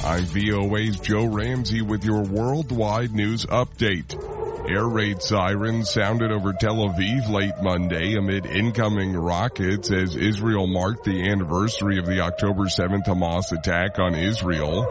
I'm VOA's Joe Ramsey with your worldwide news update. Air raid sirens sounded over Tel Aviv late Monday amid incoming rockets as Israel marked the anniversary of the October 7th Hamas attack on Israel.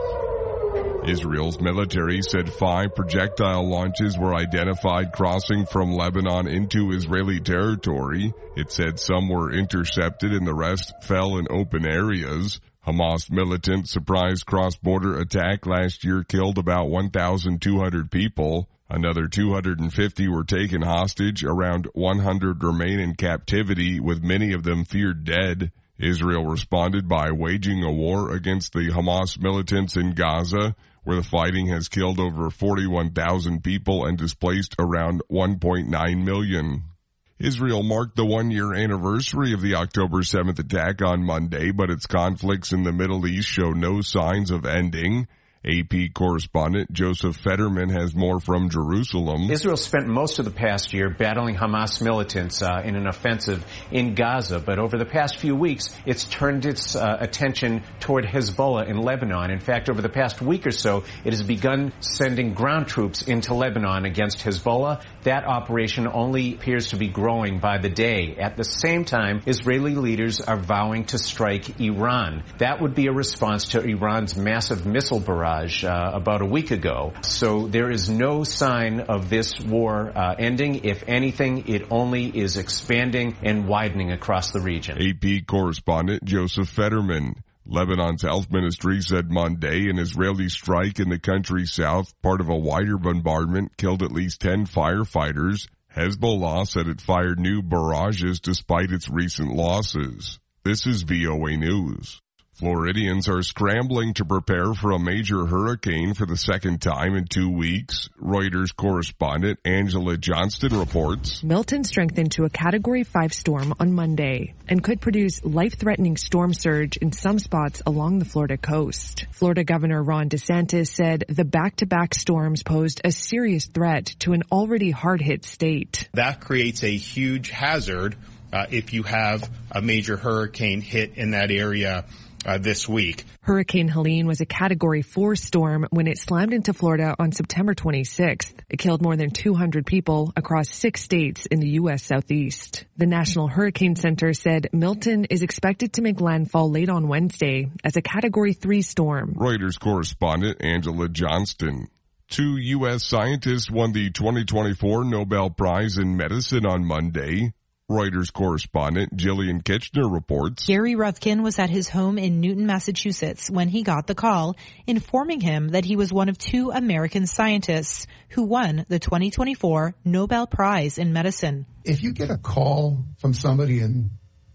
Israel's military said 5 projectile launches were identified crossing from Lebanon into Israeli territory. It said some were intercepted and the rest fell in open areas. Hamas militant surprise cross-border attack last year killed about 1,200 people. Another 250 were taken hostage. Around 100 remain in captivity, with many of them feared dead. Israel responded by waging a war against the Hamas militants in Gaza, where the fighting has killed over 41,000 people and displaced around 1.9 million. Israel marked the 1-year anniversary of the October 7th attack on Monday, but its conflicts in the Middle East show no signs of ending. AP correspondent Joseph Fetterman has more from Jerusalem. Israel spent most of the past year battling Hamas militants in an offensive in Gaza, but over the past few weeks, it's turned its attention toward Hezbollah in Lebanon. In fact, over the past week or so, it has begun sending ground troops into Lebanon against Hezbollah. That operation only appears to be growing by the day. At the same time, Israeli leaders are vowing to strike Iran. That would be a response to Iran's massive missile barrage about a week ago. So there is no sign of this war ending. If anything, it only is expanding and widening across the region. AP correspondent Joseph Fetterman. Lebanon's health ministry said Monday an Israeli strike in the country's south, part of a wider bombardment, killed at least 10 firefighters. Hezbollah said it fired new barrages despite its recent losses. This is VOA News. Floridians are scrambling to prepare for a major hurricane for the second time in 2 weeks. Reuters correspondent Angela Johnston reports. Milton strengthened to a Category 5 storm on Monday and could produce life-threatening storm surge in some spots along the Florida coast. Florida Governor Ron DeSantis said the back-to-back storms posed a serious threat to an already hard-hit state. That creates a huge hazard if you have a major hurricane hit in that area this week. Hurricane Helene was a Category 4 storm when it slammed into Florida on September 26th. It killed more than 200 people across 6 states in the U.S. Southeast. The National Hurricane Center said Milton is expected to make landfall late on Wednesday as a Category 3 storm. Reuters correspondent Angela Johnston. 2 U.S. scientists won the 2024 Nobel Prize in Medicine on Monday. Reuters correspondent Jillian Kitchener reports. Gary Ruvkun was at his home in Newton, Massachusetts when he got the call informing him that he was one of 2 American scientists who won the 2024 Nobel Prize in Medicine. If you get a call from somebody in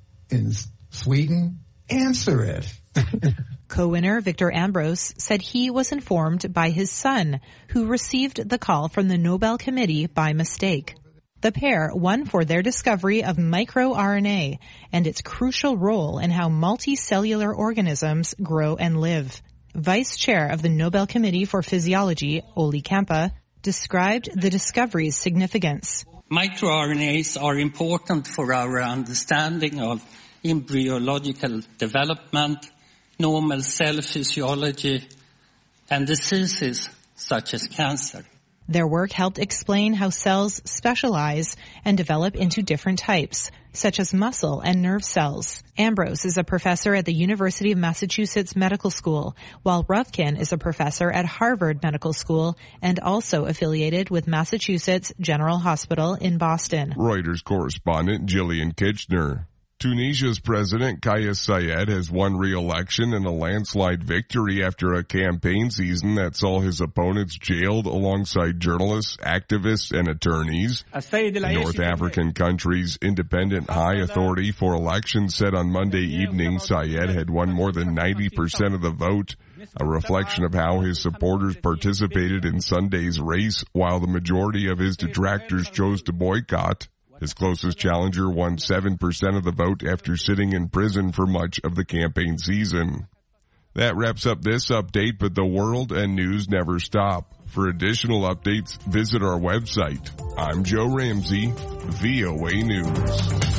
Sweden, answer it. Co-winner Victor Ambros said he was informed by his son, who received the call from the Nobel Committee by mistake. The pair won for their discovery of microRNA and its crucial role in how multicellular organisms grow and live. Vice Chair of the Nobel Committee for Physiology, Olli Kampa, described the discovery's significance. MicroRNAs are important for our understanding of embryological development, normal cell physiology, and diseases such as cancer. Their work helped explain how cells specialize and develop into different types, such as muscle and nerve cells. Ambros is a professor at the University of Massachusetts Medical School, while Ruvkun is a professor at Harvard Medical School and also affiliated with Massachusetts General Hospital in Boston. Reuters correspondent Jillian Kitchener. Tunisia's President Kais Saied has won re-election in a landslide victory after a campaign season that saw his opponents jailed alongside journalists, activists, and attorneys. The North African country's independent high authority for elections said on Monday evening Saied had won more than 90% of the vote, a reflection of how his supporters participated in Sunday's race while the majority of his detractors chose to boycott. His closest challenger won 7% of the vote after sitting in prison for much of the campaign season. That wraps up this update, but the world and news never stop. For additional updates, visit our website. I'm Joe Ramsey, VOA News.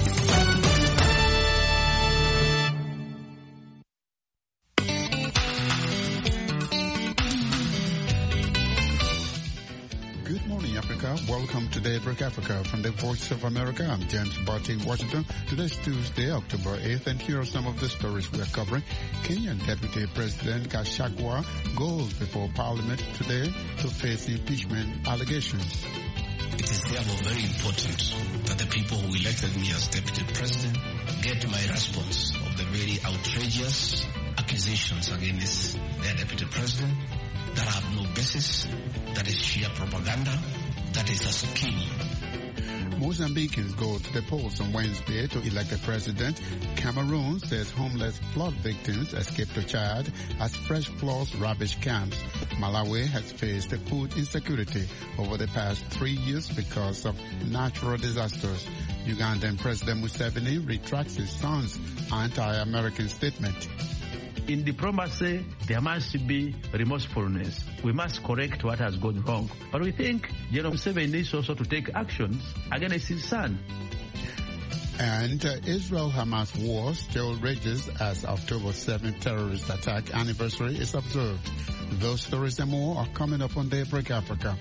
Africa. Welcome to Daybreak Africa from the Voice of America. I'm James Barty in Washington. Today's Tuesday, October 8th, and here are some of the stories we're covering. Kenyan Deputy President Gachagua goes before Parliament today to face impeachment allegations. It is therefore very important that the people who elected me as Deputy President get my response of the very outrageous accusations against their Deputy President that have no basis, that is sheer propaganda, that is a scheme. Mozambicans go to the polls on Wednesday to elect a president. Cameroon says homeless flood victims escape to Chad as fresh floods ravage camps. Malawi has faced food insecurity over the past 3 years because of natural disasters. Ugandan President Museveni retracts his son's anti-American statement. In diplomacy, there must be remorsefulness. We must correct what has gone wrong. But we think General Museveni needs also to take actions against his son. And Israel-Hamas war still rages as October 7th terrorist attack anniversary is observed. Those stories and more are coming up on Daybreak Africa.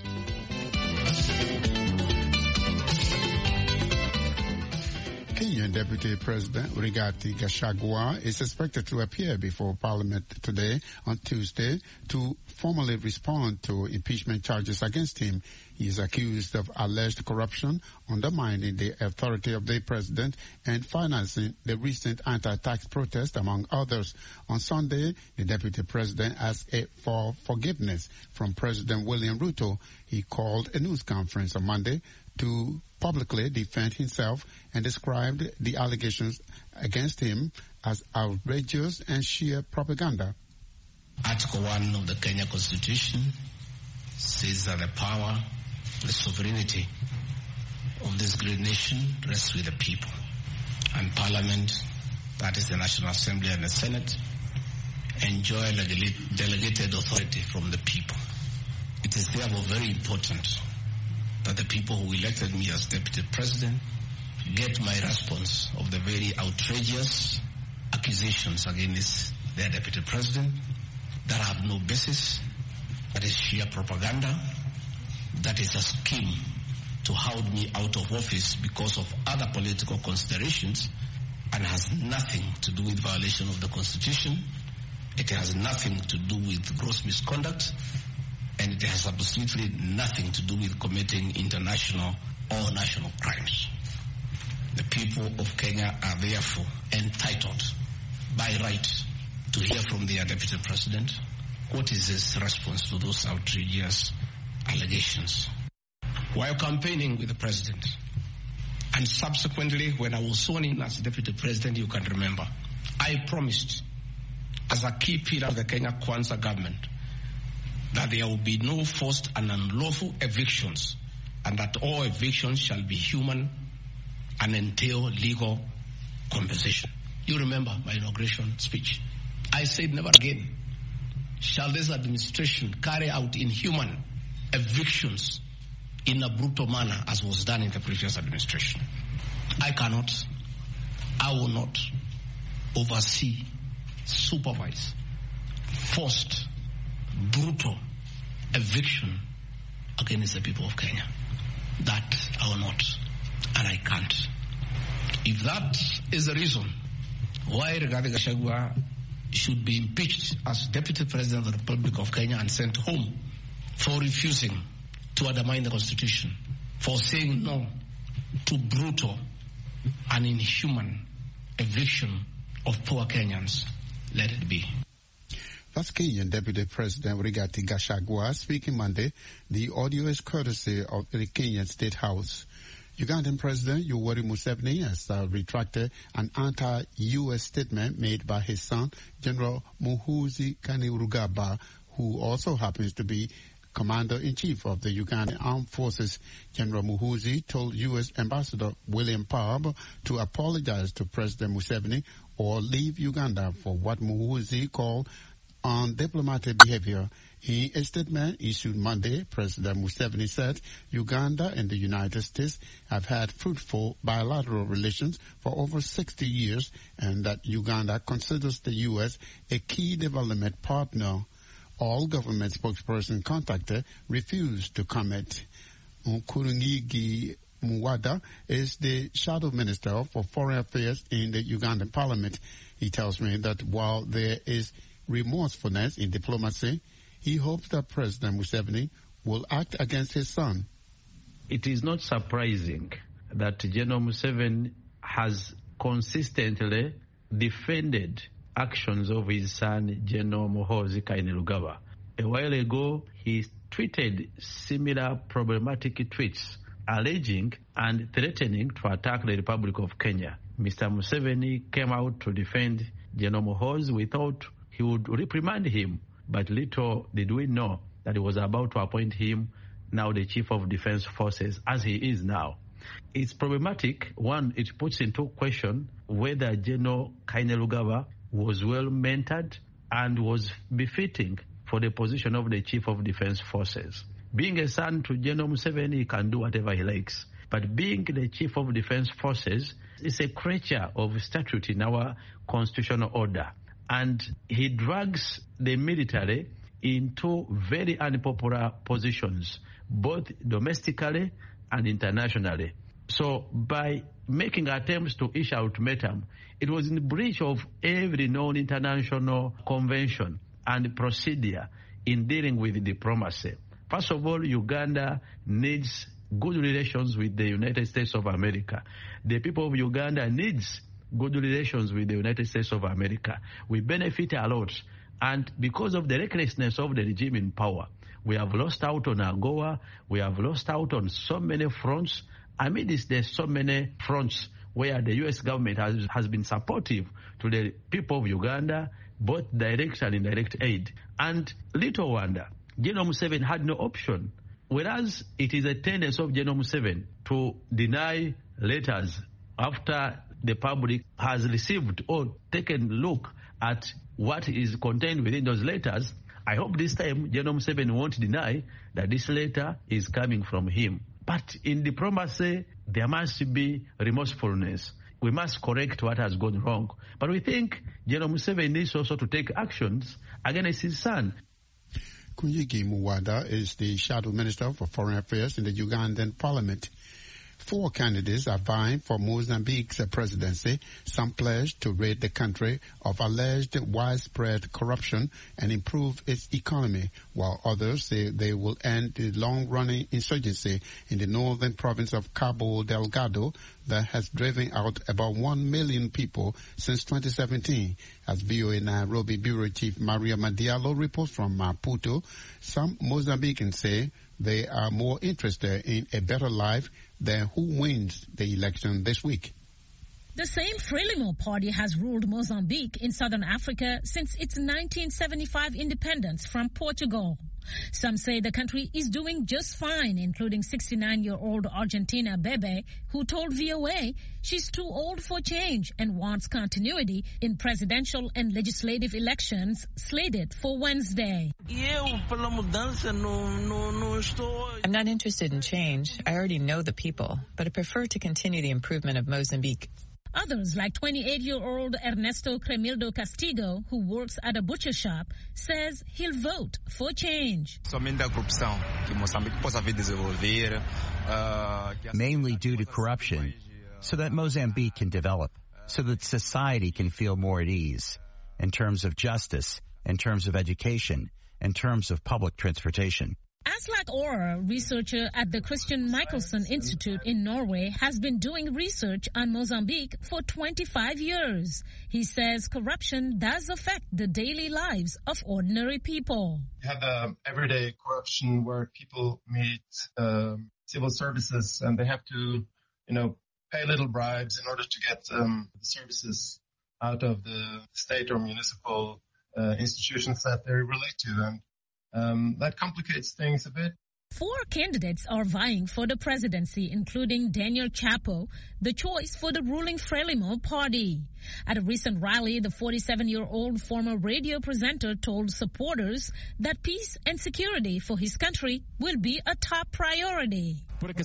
Kenyan Deputy President Rigathi Gachagua is expected to appear before Parliament today on Tuesday to formally respond to impeachment charges against him. He is accused of alleged corruption, undermining the authority of the president, and financing the recent anti-tax protest, among others. On Sunday, the deputy president asked for forgiveness from President William Ruto. He called a news conference on Monday to publicly defend himself and described the allegations against him as outrageous and sheer propaganda. Article 1 of the Kenya Constitution says that the power, the sovereignty of this great nation rests with the people. And Parliament, that is the National Assembly and the Senate, enjoy delegated authority from the people. It is therefore very important that the people who elected me as Deputy President get my response of the very outrageous accusations against their Deputy President that have no basis, that is sheer propaganda, that is a scheme to hold me out of office because of other political considerations, and has nothing to do with violation of the Constitution. It has nothing to do with gross misconduct, and it has absolutely nothing to do with committing international or national crimes. The people of Kenya are therefore entitled by right to hear from their Deputy President what is his response to those outrageous allegations. While campaigning with the President, and subsequently when I was sworn in as Deputy President, you can remember, I promised as a key pillar of the Kenya Kwanza government that there will be no forced and unlawful evictions, and that all evictions shall be human and entail legal compensation. You remember my inauguration speech. I said never again shall this administration carry out inhuman evictions in a brutal manner as was done in the previous administration. I will not oversee, supervise forced, brutal eviction against the people of Kenya. That I will not, and I can't. If that is the reason why Rigathi Gachagua should be impeached as Deputy President of the Republic of Kenya and sent home for refusing to undermine the Constitution, for saying no to brutal and inhuman eviction of poor Kenyans, let it be. That's Kenyan Deputy President Rigathi Gachagua speaking Monday. The audio is courtesy of the Kenyan State House. Ugandan President Yoweri Museveni has retracted an anti-U.S. statement made by his son, General Muhoozi Kainerugaba, who also happens to be Commander-in-Chief of the Ugandan Armed Forces. General Muhoozi told U.S. Ambassador William Parb to apologize to President Museveni or leave Uganda for what Muhoozi called undiplomatic behavior. In a statement issued Monday, President Museveni said Uganda and the United States have had fruitful bilateral relations for over 60 years and that Uganda considers the U.S. a key development partner. All government spokesperson contacted refused to comment. Nkurunigi Muwada is the shadow minister for foreign affairs in the Ugandan parliament. He tells me that while there is remorsefulness in diplomacy, he hopes that President Museveni will act against his son. It is not surprising that General Museveni has consistently defended actions of his son, General Muhoozi Kainerugaba. A while ago, he tweeted similar problematic tweets, alleging and threatening to attack the Republic of Kenya. Mr. Museveni came out to defend General Muhoozi. We thought he would reprimand him, but little did we know that he was about to appoint him now the Chief of Defense Forces, as he is now. It's problematic. One, it puts into question whether General Kainerugaba was well mentored and was befitting for the position of the Chief of Defense Forces. Being a son to General Museveni, he can do whatever he likes. But being the Chief of Defense Forces is a creature of statute in our constitutional order. And he drags the military into very unpopular positions, both domestically and internationally. So by making attempts to issue ultimatum, it was in breach of every known international convention and procedure in dealing with diplomacy. First of all, Uganda needs good relations with the United States of America. The people of Uganda needs good relations with the United States of America. We benefit a lot. And because of the recklessness of the regime in power, we have lost out on AGOA. We have lost out on so many fronts. Amidst there's so many fronts where the U.S. government has been supportive to the people of Uganda, both direct and indirect aid. And little wonder, General Museveni had no option. Whereas it is a tendency of General Museveni to deny letters after the public has received or taken a look at what is contained within those letters, I hope this time General Museveni won't deny that this letter is coming from him. But in diplomacy, there must be remorsefulness. We must correct what has gone wrong. But we think General Museveni needs also to take actions against his son. Nkurunigi Muwada is the shadow minister for foreign affairs in the Ugandan parliament. 4 candidates are vying for Mozambique's presidency. Some pledge to rid the country of alleged widespread corruption and improve its economy, while others say they will end the long-running insurgency in the northern province of Cabo Delgado that has driven out about 1 million people since 2017. As VOA Nairobi Bureau Chief Maria Madiallo reports from Maputo, some Mozambicans say they are more interested in a better life than who wins the election this week. The same Frelimo party has ruled Mozambique in southern Africa since its 1975 independence from Portugal. Some say the country is doing just fine, including 69-year-old Argentina Bebe, who told VOA she's too old for change and wants continuity in presidential and legislative elections slated for Wednesday. I'm not interested in change. I already know the people, but I prefer to continue the improvement of Mozambique. Others, like 28-year-old Ernesto Cremildo Castigo, who works at a butcher shop, says he'll vote for change. Mainly due to corruption, so that Mozambique can develop, so that society can feel more at ease, in terms of justice, in terms of education, in terms of public transportation. Aslak Ora, researcher at the Christian Michelsen Institute in Norway, has been doing research on Mozambique for 25 years. He says corruption does affect the daily lives of ordinary people. You have everyday corruption where people meet civil services and they have to, pay little bribes in order to get the services out of the state or municipal institutions that they relate to. And that complicates things a bit. 4 candidates are vying for the presidency, including Daniel Chapo, the choice for the ruling Frelimo party. At a recent rally, the 47-year-old former radio presenter told supporters that peace and security for his country will be a top priority.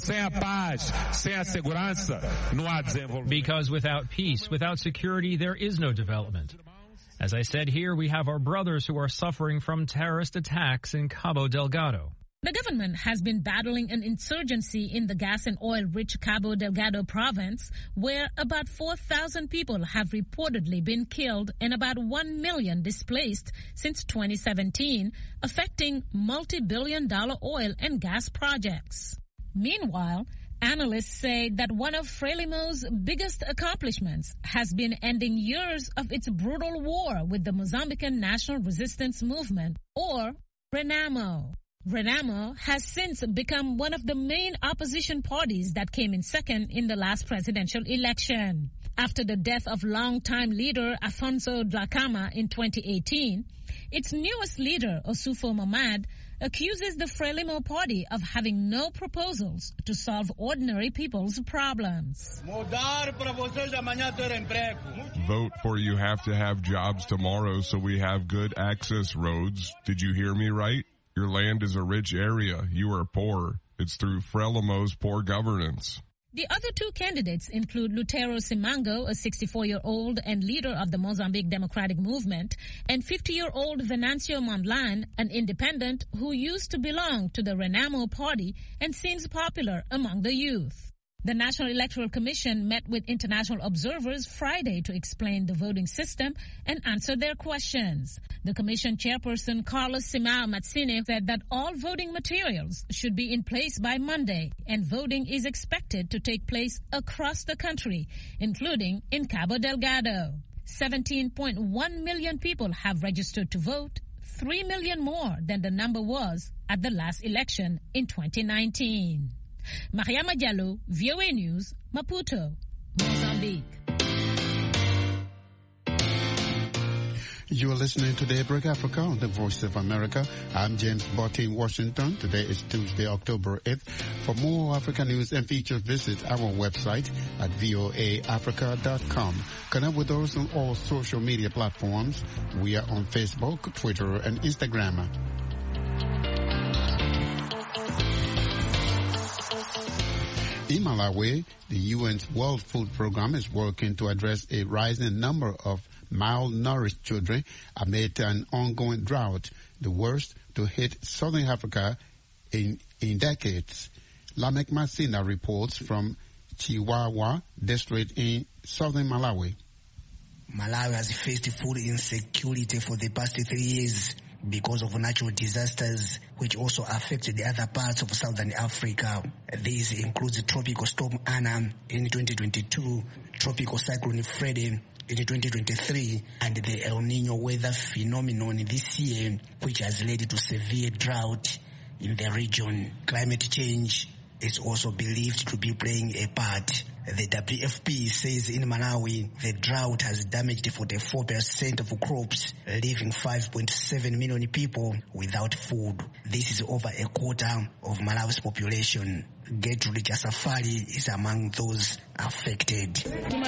Because without peace, without security, there is no development. As I said here, we have our brothers who are suffering from terrorist attacks in Cabo Delgado. The government has been battling an insurgency in the gas and oil-rich Cabo Delgado province, where about 4,000 people have reportedly been killed and about 1 million displaced since 2017, affecting multi-billion-dollar oil and gas projects. Meanwhile, analysts say that one of Frelimo's biggest accomplishments has been ending years of its brutal war with the Mozambican National Resistance Movement, or RENAMO. RENAMO has since become one of the main opposition parties that came in second in the last presidential election. After the death of longtime leader Afonso Dhlakama in 2018, its newest leader, Osufo Mamad, accuses the Frelimo party of having no proposals to solve ordinary people's problems. Vote for You Have to Have Jobs tomorrow so we have good access roads. Did you hear me right? Your land is a rich area. You are poor. It's through Frelimo's poor governance. The other two candidates include Lutero Simango, a 64-year-old and leader of the Mozambique Democratic Movement, and 50-year-old Venancio Mondlane, an independent who used to belong to the RENAMO party and seems popular among the youth. The National Electoral Commission met with international observers Friday to explain the voting system and answer their questions. The Commission chairperson, Carlos Simao Matsine, said that all voting materials should be in place by Monday, and voting is expected to take place across the country, including in Cabo Delgado. 17.1 million people have registered to vote, 3 million more than the number was at the last election in 2019. Mariama Diallo, VOA News, Maputo, Mozambique. You are listening to Daybreak Africa on the Voice of America. I'm James Botti in Washington. Today is Tuesday, October 8th. For more African news and features, visit our website at voaafrica.com. Connect with us on all social media platforms. We are on Facebook, Twitter, and Instagram. In Malawi, the UN's World Food Programme is working to address a rising number of malnourished children amid an ongoing drought, the worst to hit southern Africa in decades. Lamek Masina reports from Chiwawa district in southern Malawi. Malawi has faced food insecurity for the past 3 years because of natural disasters, which also affected the other parts of southern Africa. These include Tropical Storm Anna in 2022, Tropical Cyclone Freddy in 2023, and the El Nino weather phenomenon this year, which has led to severe drought in the region. Climate change is also believed to be playing a part. The WFP says in Malawi, the drought has damaged 44% of crops, leaving 5.7 million people without food. This is over a quarter of Malawi's population. Gertrude Safari is among those affected.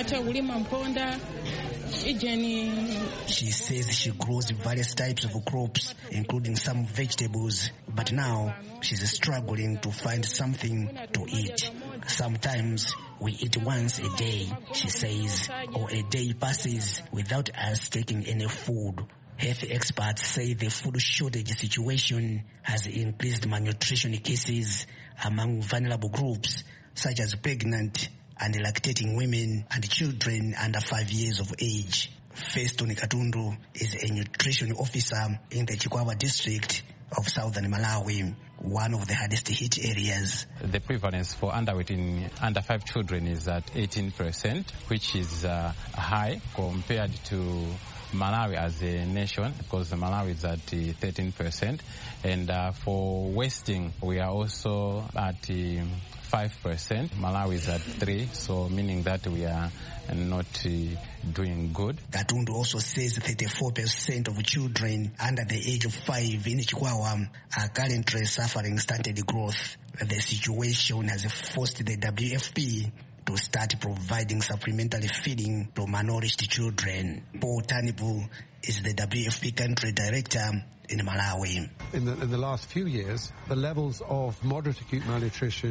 She says she grows various types of crops, including some vegetables, but now she's struggling to find something to eat. Sometimes we eat once a day, she says, or a day passes without us taking any food. Health experts say the food shortage situation has increased malnutrition cases among vulnerable groups, such as pregnant and lactating women and children under 5 years of age. Feston Katundu is a nutrition officer in the Chikwawa district of southern Malawi, one of the hardest hit areas. The prevalence for underweight in under 5 children is at 18%, which is high compared to Malawi as a nation, because Malawi is at 13%. And for wasting, we are also at 5%. Malawi is at 3%, so meaning that we are not doing good. Katundu also says 34% of children under the age of 5 in Chikwawa are currently suffering stunted growth. The situation has forced the WFP to start providing supplementary feeding to malnourished children. Paul Tanibu is the WFP country director in Malawi. In the last few years, the levels of moderate acute malnutrition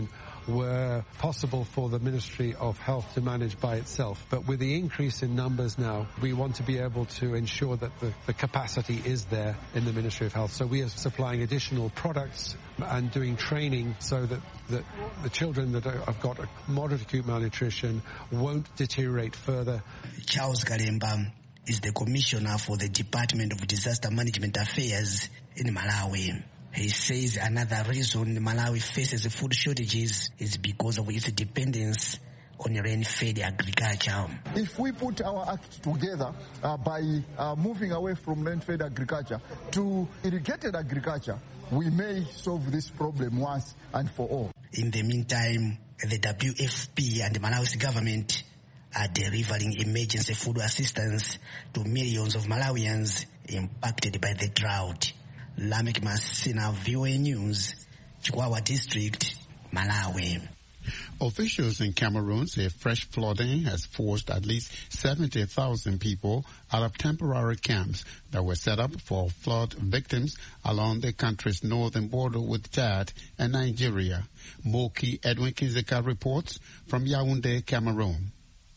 were possible for the Ministry of Health to manage by itself. But with the increase in numbers now, we want to be able to ensure that the capacity is there in the Ministry of Health. So we are supplying additional products and doing training so that the children that have got a moderate acute malnutrition won't deteriorate further. Charles Kalemba is the Commissioner for the Department of Disaster Management Affairs in Malawi. He says another reason Malawi faces food shortages is because of its dependence on rain-fed agriculture. If we put our act together by moving away from rain-fed agriculture to irrigated agriculture, we may solve this problem once and for all. In the meantime, the WFP and the Malawi's government are delivering emergency food assistance to millions of Malawians impacted by the drought. Lamek Masina, VOA News, Chikwawa District, Malawi. Officials in Cameroon say fresh flooding has forced at least 70,000 people out of temporary camps that were set up for flood victims along the country's northern border with Chad and Nigeria. Moki Edwin Kinzeka reports from Yaoundé, Cameroon.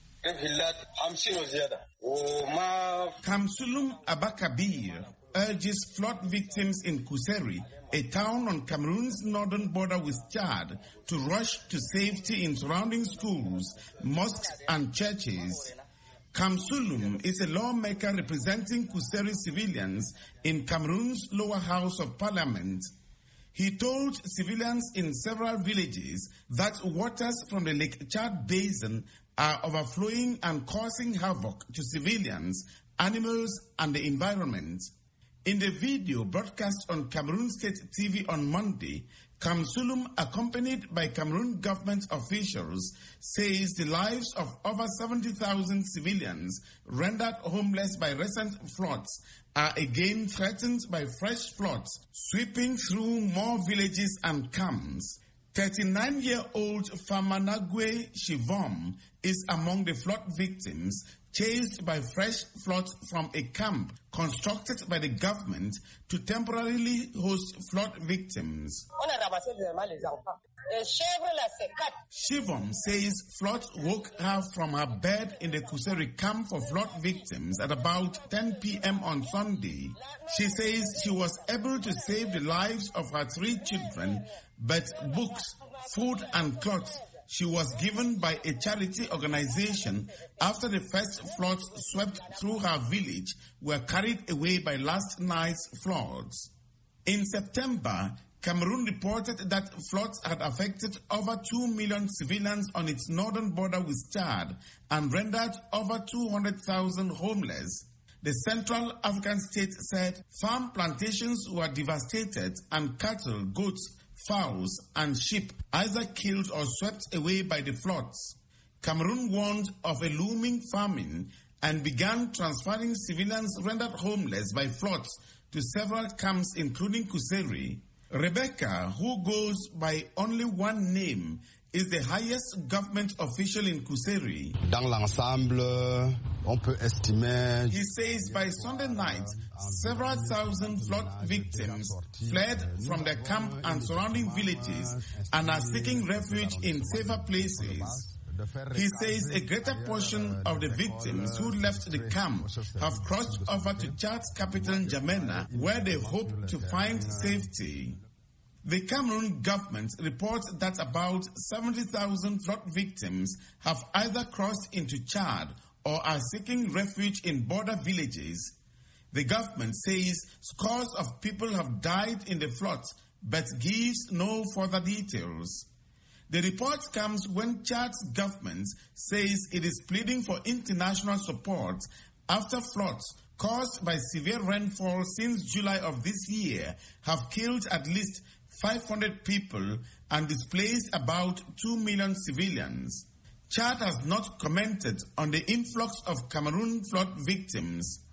Kamsulum Abakabir urges flood victims in Kuseri, a town on Cameroon's northern border with Chad, to rush to safety in surrounding schools, mosques and churches. Kamsulum is a lawmaker representing Kuseri civilians in Cameroon's lower house of parliament. He told civilians in several villages that waters from the Lake Chad basin are overflowing and causing havoc to civilians, animals and the environment. In the video broadcast on Cameroon State TV on Monday, Kamsulum, accompanied by Cameroon government officials, says the lives of over 70,000 civilians rendered homeless by recent floods are again threatened by fresh floods sweeping through more villages and camps. 39-year-old Famanagwe Shivom is among the flood victims chased by fresh floods from a camp constructed by the government to temporarily host flood victims. Shivom says floods woke her from her bed in the Kuseri camp for flood victims at about 10 p.m. on Sunday. She says she was able to save the lives of her 3 children, but books, food and clothes she was given by a charity organization after the first floods swept through her village were carried away by last night's floods. In September, Cameroon reported that floods had affected over 2 million civilians on its northern border with Chad and rendered over 200,000 homeless. The Central African state said farm plantations were devastated and cattle, goats, fowls and sheep either killed or swept away by the floods. Cameroon warned of a looming famine and began transferring civilians rendered homeless by floods to several camps including Kuseri. Rebecca, who goes by only one name, is the highest government official in Kuseri. Dans l'ensemble, on peut estimer. He says by Sunday night, several thousand flood victims fled from their camp and surrounding villages and are seeking refuge in safer places. He says a greater portion of the victims who left the camp have crossed over to Chad's capital N'Djamena, where they hope to find safety. The Cameroon government reports that about 70,000 flood victims have either crossed into Chad or are seeking refuge in border villages. The government says scores of people have died in the floods, but gives no further details. The report comes when Chad's government says it is pleading for international support after floods caused by severe rainfall since July of this year have killed at least 500 people and displaced about 2 million civilians. Chad has not commented on the influx of Cameroon flood victims.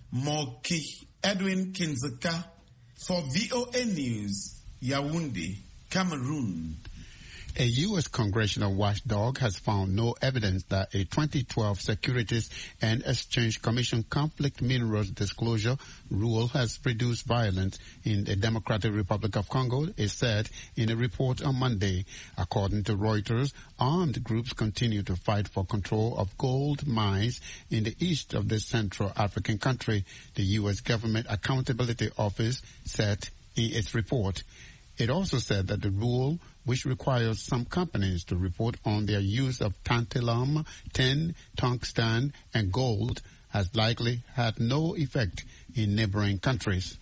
Moki Edwin Kinzeka for VOA News, Yaoundé, Cameroon. A U.S. congressional watchdog has found no evidence that a 2012 Securities and Exchange Commission conflict minerals disclosure rule has produced violence in the Democratic Republic of Congo, it said in a report on Monday. According to Reuters, armed groups continue to fight for control of gold mines in the east of the Central African country, the U.S. Government Accountability Office said in its report. It also said that the rule, which requires some companies to report on their use of tantalum, tin, tungsten, and gold, has likely had no effect in neighboring countries.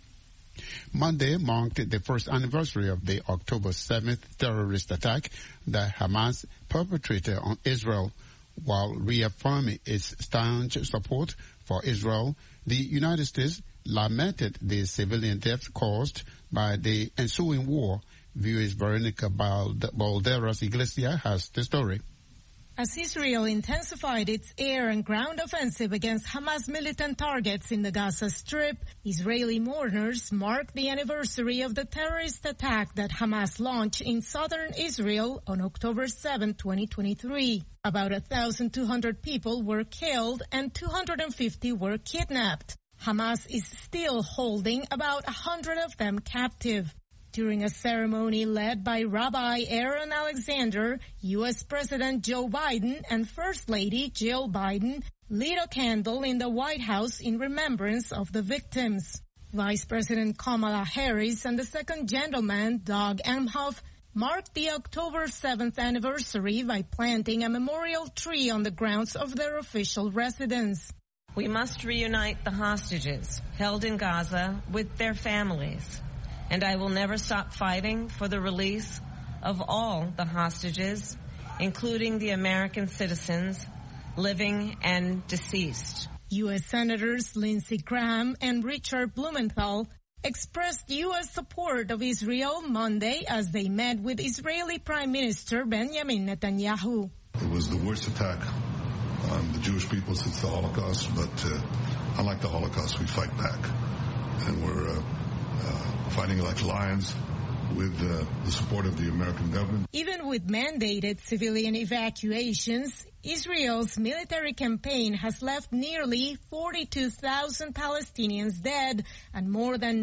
Monday marked the first anniversary of the October 7th terrorist attack that Hamas perpetrated on Israel. While reaffirming its staunch support for Israel, the United States lamented the civilian deaths caused by the ensuing war. Viewers Veronica Balderas Iglesias has the story. As Israel intensified its air and ground offensive against Hamas militant targets in the Gaza Strip, Israeli mourners marked the anniversary of the terrorist attack that Hamas launched in southern Israel on October 7, 2023. About 1,200 people were killed and 250 were kidnapped. Hamas is still holding about 100 of them captive. During a ceremony led by Rabbi Aaron Alexander, U.S. President Joe Biden and First Lady Jill Biden lit a candle in the White House in remembrance of the victims. Vice President Kamala Harris and the second gentleman, Doug Emhoff, marked the October 7th anniversary by planting a memorial tree on the grounds of their official residence. We must reunite the hostages held in Gaza with their families, and I will never stop fighting for the release of all the hostages, including the American citizens, living and deceased. U.S. Senators Lindsey Graham and Richard Blumenthal expressed U.S. support of Israel Monday as they met with Israeli Prime Minister Benjamin Netanyahu. It was the worst attack on the Jewish people since the Holocaust, but unlike the Holocaust, we fight back. And we're fighting like lions with the support of the American government. Even with mandated civilian evacuations, Israel's military campaign has left nearly 42,000 Palestinians dead and more than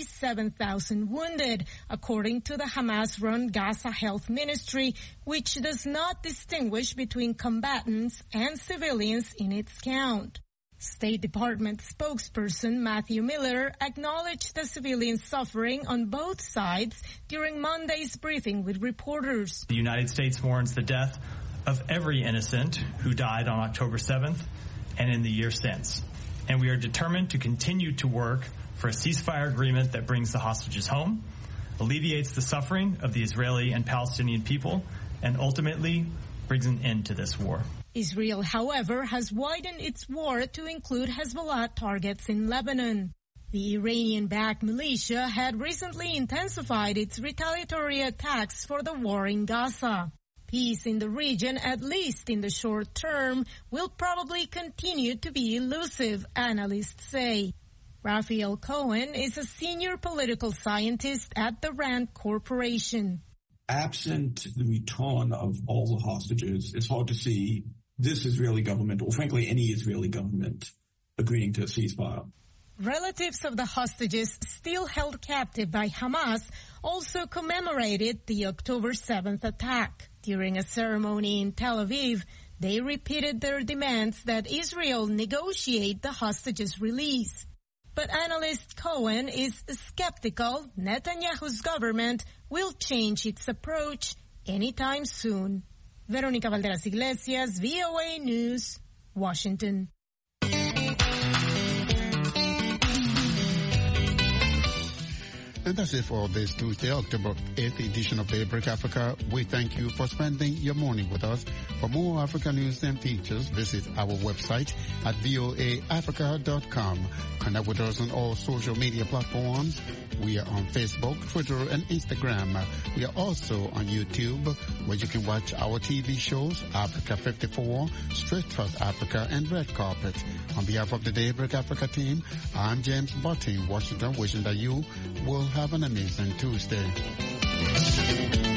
97,000 wounded, according to the Hamas-run Gaza Health Ministry, which does not distinguish between combatants and civilians in its count. State Department spokesperson Matthew Miller acknowledged the civilian suffering on both sides during Monday's briefing with reporters. The United States mourns the death of every innocent who died on October 7th and in the year since. And we are determined to continue to work for a ceasefire agreement that brings the hostages home, alleviates the suffering of the Israeli and Palestinian people, and ultimately brings an end to this war. Israel, however, has widened its war to include Hezbollah targets in Lebanon. The Iranian-backed militia had recently intensified its retaliatory attacks for the war in Gaza. Peace in the region, at least in the short term, will probably continue to be elusive, analysts say. Raphael Cohen is a senior political scientist at the Rand Corporation. Absent the return of all the hostages, it's hard to see this Israeli government, or frankly any Israeli government, agreeing to a ceasefire. Relatives of the hostages still held captive by Hamas also commemorated the October 7th attack. During a ceremony in Tel Aviv, they repeated their demands that Israel negotiate the hostages' release. But analyst Cohen is skeptical Netanyahu's government will change its approach anytime soon. Veronica Valderas Iglesias, VOA News, Washington. And that's it for this Tuesday, October 8th edition of Daybreak Africa. We thank you for spending your morning with us. For more Africa news and features, visit our website at voaafrica.com. Connect with us on all social media platforms. We are on Facebook, Twitter, and Instagram. We are also on YouTube, where you can watch our TV shows, Africa 54, Straight Talk Africa, and Red Carpet. On behalf of the Daybreak Africa team, I'm James Butty in Washington, wishing that you will have an amazing Tuesday.